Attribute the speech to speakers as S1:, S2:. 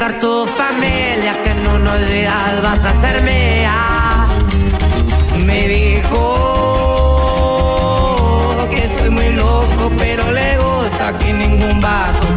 S1: explicar tu familia que en unos días vas a ser mía. Me dijo que soy muy loco, pero le gusta que ningún vato